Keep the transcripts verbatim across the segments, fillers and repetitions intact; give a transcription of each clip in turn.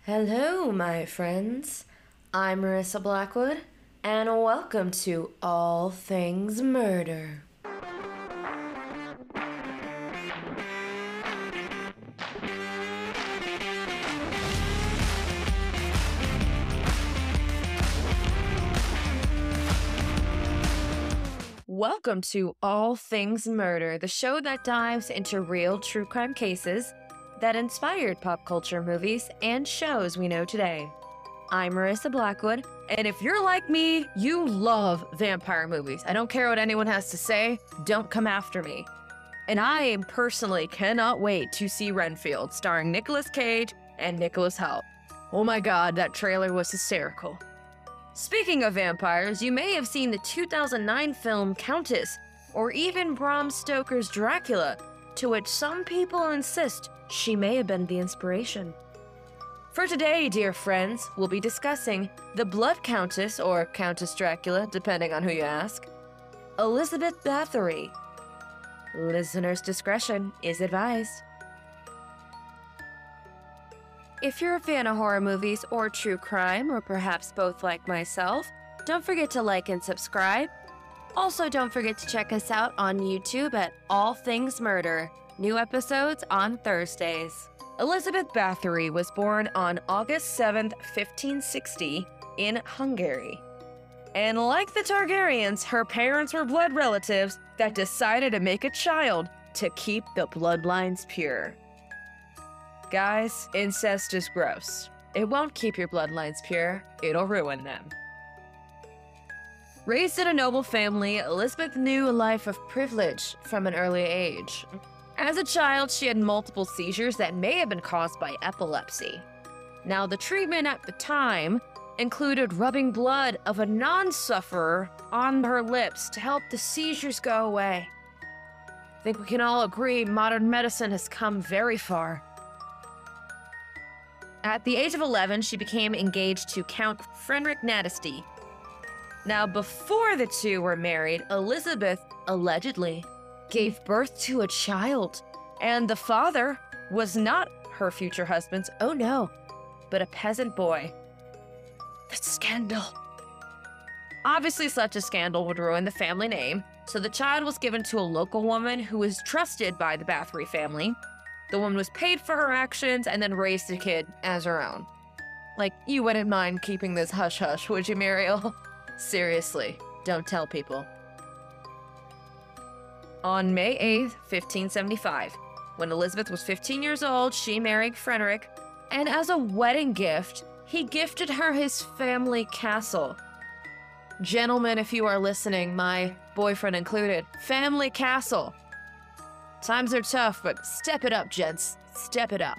Hello, my friends. I'm Marissa Blackwood, and welcome to All Things Murder. Welcome to All Things Murder, the show that dives into real true crime cases that inspired pop culture movies and shows we know today. I'm Marissa Blackwood, and if you're like me, you love vampire movies. I don't care what anyone has to say, don't come after me. And I personally cannot wait to see Renfield, starring Nicolas Cage and Nicholas Hoult. Oh my god, that trailer was hysterical. Speaking of vampires, you may have seen the two thousand nine film Countess, or even Bram Stoker's Dracula, to which some people insist she may have been the inspiration. For today, dear friends, we'll be discussing the Blood Countess, or Countess Dracula, depending on who you ask, Elizabeth Bathory. Listener's discretion is advised. If you're a fan of horror movies or true crime, or perhaps both like myself, don't forget to like and subscribe. Also, don't forget to check us out on YouTube at All Things Murder. New episodes on Thursdays. Elizabeth Bathory was born on August seventh, fifteen sixty, in Hungary. And like the Targaryens, her parents were blood relatives that decided to make a child to keep the bloodlines pure. Guys, incest is gross. It won't keep your bloodlines pure, it'll ruin them. Raised in a noble family, Elizabeth knew a life of privilege from an early age. As a child, she had multiple seizures that may have been caused by epilepsy. Now, the treatment at the time included rubbing blood of a non-sufferer on her lips to help the seizures go away. I think we can all agree modern medicine has come very far. At the age of eleven, she became engaged to Count Frederick Nadesty. Now, before the two were married, Elizabeth allegedly gave birth to a child, and the father was not her future husband's, oh no, but a peasant boy. The scandal. Obviously, such a scandal would ruin the family name, so the child was given to a local woman who was trusted by the Bathory family. The woman was paid for her actions and then raised the kid as her own. Like, you wouldn't mind keeping this hush-hush, would you, Muriel? Seriously, don't tell people. On May eighth, fifteen seventy-five, when Elizabeth was fifteen years old, she married Frederick, and as a wedding gift, he gifted her his family castle. Gentlemen, if you are listening, my boyfriend included, family castle. Times are tough, but step it up, gents. Step it up.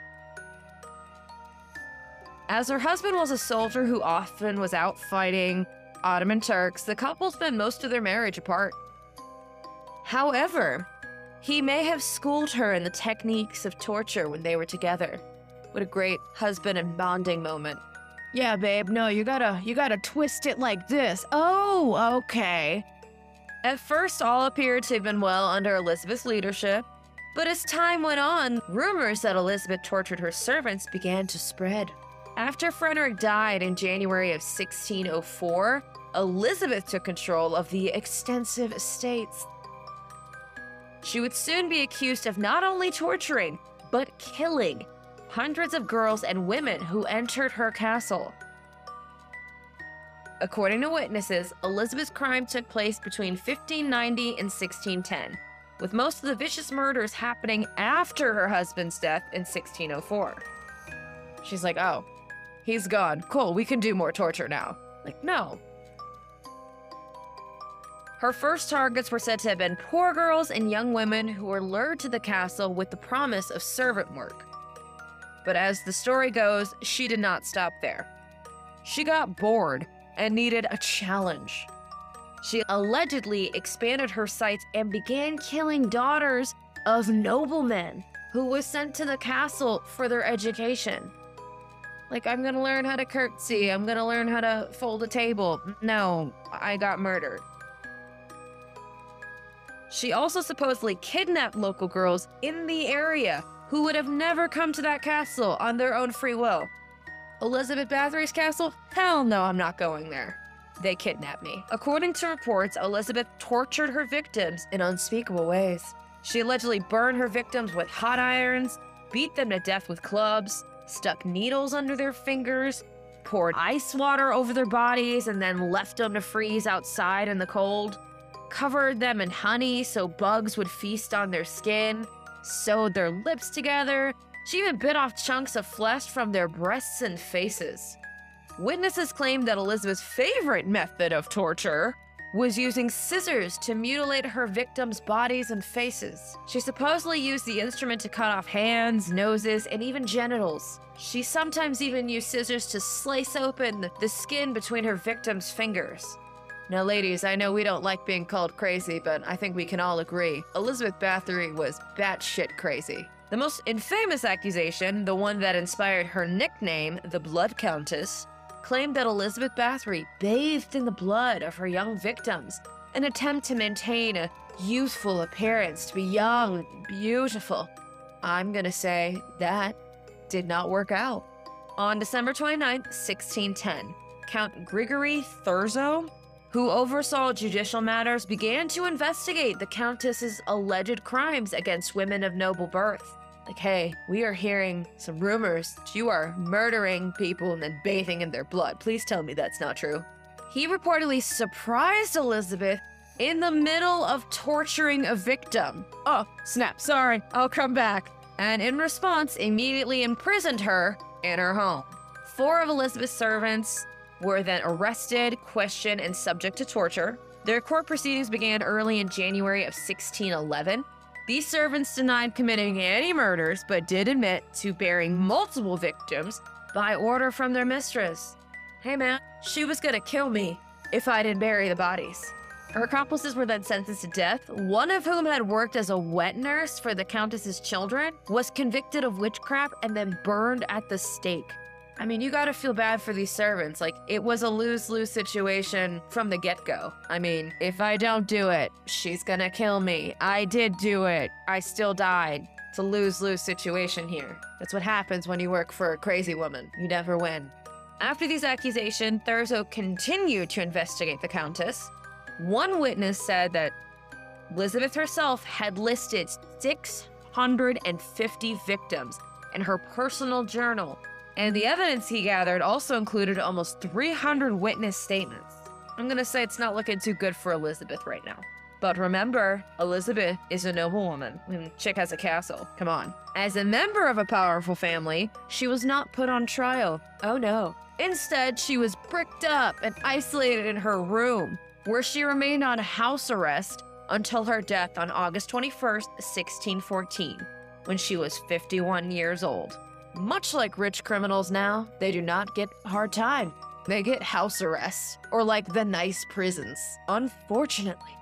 As her husband was a soldier who often was out fighting Ottoman Turks, the couple spent most of their marriage apart. However, he may have schooled her in the techniques of torture when they were together. What a great husband and bonding moment. Yeah, babe, no, you gotta, you gotta twist it like this. Oh, okay. At first, all appeared to have been well under Elizabeth's leadership, but as time went on, rumors that Elizabeth tortured her servants began to spread. After Frederick died in January of sixteen oh four, Elizabeth took control of the extensive estates. She would soon be accused of not only torturing, but killing hundreds of girls and women who entered her castle. According to witnesses, Elizabeth's crime took place between fifteen ninety and sixteen ten, with most of the vicious murders happening after her husband's death in sixteen oh four. She's like, oh, he's gone. Cool, we can do more torture now. Like, no. Her first targets were said to have been poor girls and young women who were lured to the castle with the promise of servant work. But as the story goes, she did not stop there. She got bored and needed a challenge. She allegedly expanded her sights and began killing daughters of noblemen who were sent to the castle for their education. Like, I'm gonna learn how to curtsy, I'm gonna learn how to fold a table. No, I got murdered. She also supposedly kidnapped local girls in the area who would have never come to that castle on their own free will. Elizabeth Bathory's castle? Hell no, I'm not going there. They kidnapped me. According to reports, Elizabeth tortured her victims in unspeakable ways. She allegedly burned her victims with hot irons, beat them to death with clubs, stuck needles under their fingers, poured ice water over their bodies, and then left them to freeze outside in the cold, covered them in honey so bugs would feast on their skin, sewed their lips together. She even bit off chunks of flesh from their breasts and faces. Witnesses claimed that Elizabeth's favorite method of torture was using scissors to mutilate her victims' bodies and faces. She supposedly used the instrument to cut off hands, noses, and even genitals. She sometimes even used scissors to slice open the skin between her victims' fingers. Now, ladies, I know we don't like being called crazy, but I think we can all agree Elizabeth Bathory was batshit crazy. The most infamous accusation, the one that inspired her nickname, the Blood Countess, claimed that Elizabeth Bathory bathed in the blood of her young victims, an attempt to maintain a youthful appearance, to be young, beautiful. I'm gonna say that did not work out. On December twenty-ninth, sixteen ten, Count Grigory Thurzo, who oversaw judicial matters, began to investigate the Countess's alleged crimes against women of noble birth. Like, hey, we are hearing some rumors that you are murdering people and then bathing in their blood. Please tell me that's not true. He reportedly surprised Elizabeth in the middle of torturing a victim. Oh, snap, sorry, I'll come back. And in response, immediately imprisoned her in her home. Four of Elizabeth's servants were then arrested, questioned, and subject to torture. Their court proceedings began early in January of sixteen eleven. These servants denied committing any murders, but did admit to burying multiple victims by order from their mistress. Hey man, she was gonna kill me if I didn't bury the bodies. Her accomplices were then sentenced to death, one of whom had worked as a wet nurse for the Countess's children, was convicted of witchcraft and then burned at the stake. I mean, you gotta feel bad for these servants. Like, it was a lose-lose situation from the get-go. I mean, if I don't do it, she's gonna kill me. I did do it. I still died. It's a lose-lose situation here. That's what happens when you work for a crazy woman. You never win. After these accusations, Thurzo continued to investigate the Countess. One witness said that Elizabeth herself had listed six hundred fifty victims in her personal journal, and the evidence he gathered also included almost three hundred witness statements. I'm gonna say it's not looking too good for Elizabeth right now. But remember, Elizabeth is a noble woman, and chick has a castle. Come on. As a member of a powerful family, she was not put on trial. Oh no. Instead, she was bricked up and isolated in her room, where she remained on house arrest until her death on August twenty-first, sixteen fourteen, when she was fifty-one years old. Much like rich criminals now, they do not get hard time. They get house arrest, or like the nice prisons, unfortunately.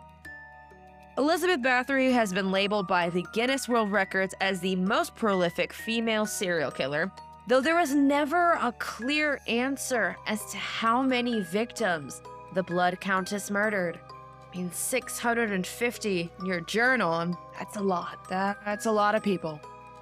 Elizabeth Bathory has been labeled by the Guinness World Records as the most prolific female serial killer, though there was never a clear answer as to how many victims the Blood Countess murdered. I mean, six hundred fifty in your journal, and that's a lot. That, that's a lot of people.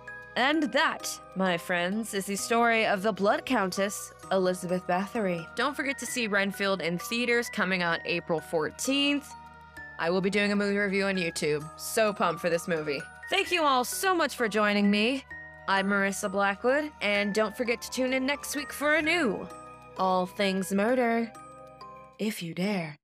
And that, my friends, is the story of the Blood Countess, Elizabeth Bathory. Don't forget to see Renfield in theaters coming out April fourteenth. I will be doing a movie review on YouTube. So pumped for this movie. Thank you all so much for joining me. I'm Marissa Blackwood, and don't forget to tune in next week for a new All Things Murder, if you dare.